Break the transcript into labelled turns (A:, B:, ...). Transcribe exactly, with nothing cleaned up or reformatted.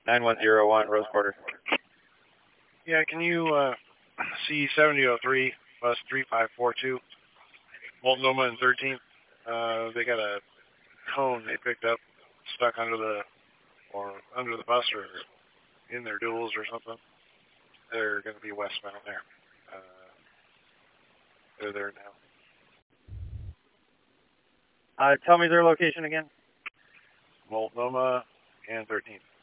A: nine one zero one, Rose Quarter.
B: Yeah, can you uh, C seventy oh three, bus three five four two, Multnomah and thirteenth? Uh, they got a cone they picked up stuck under the, or under the bus or in their duals or something. They're going to be westbound there. Uh, they're there now.
A: Uh, tell me their location again.
B: Multnomah and thirteenth.